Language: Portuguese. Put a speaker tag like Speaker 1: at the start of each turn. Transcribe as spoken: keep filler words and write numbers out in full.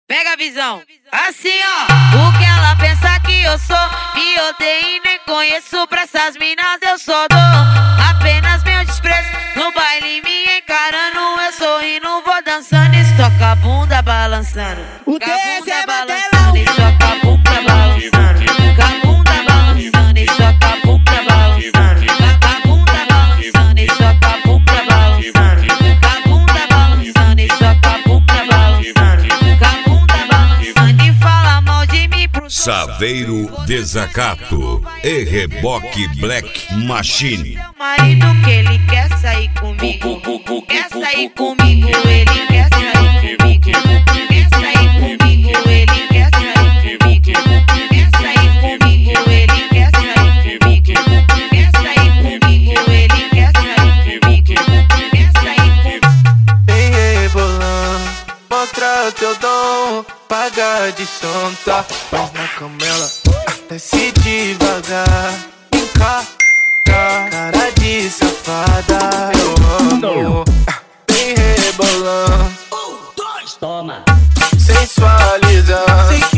Speaker 1: Pega a visão. Assim, ó. O que ela pensa que eu sou? Me odeio e nem conheço. Pra essas minas eu só dou apenas meu desprezo. No baile me encarando, eu sorrindo, vou dançando. E toca a bunda balançando.
Speaker 2: O
Speaker 1: Com a bunda
Speaker 2: é
Speaker 1: balançando. E toca a bunda balançando. Com a bunda balançando. E toca a bunda balançando. Com a bunda balançando. E toca a bunda balançando. Com a bunda balançando. E toca a bunda balançando. Com a bunda balançando. E fala mal de mim pro
Speaker 3: Saveiro Desacato e Reboque Black Machine.
Speaker 1: marido que ele quer sair comigo. Quer sair comigo, ele quer sair comigo. Quer sair comigo, ele quer sair comigo. Quer sair comigo, ele quer sair comigo. Quer sair comigo, ele quer sair comigo. Quer sair comigo.
Speaker 4: Vem rebolando, mostra teu dom, paga de sonta. Mas na camela, desce devagar. Encara, cara de safada. Eu amo, vem rebolando,
Speaker 2: Toma.
Speaker 4: sensualizando. Sei que